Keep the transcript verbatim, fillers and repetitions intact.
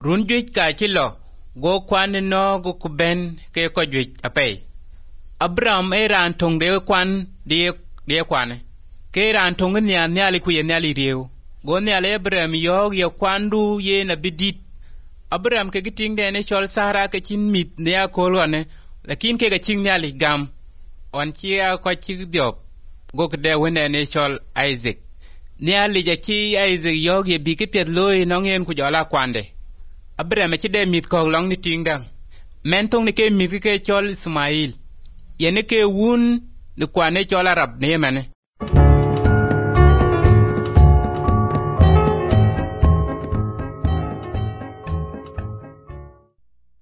run juic ka chilo go kwan no go kuben ke ko juic apay Abraham e ran tong de kwan de de kwan ke ran tong ni an nyali ku ye nyali rew go nyali Abraham yo ye kwandu ye na bidit Abraham ke giting de ne chol Sara ke chin mit ne akolone lakin ke ga ching nyali gam on chia ko chi diop go de wene ne chol Isaac nyali ja chi Isaac yo ye bi ke pet loy no ngien ku jola kwande Abraham chi de mit ko long ni ting dang men tong ni ke mit ke chol Ismail yene ke wun ni kwane chol Arab ne mane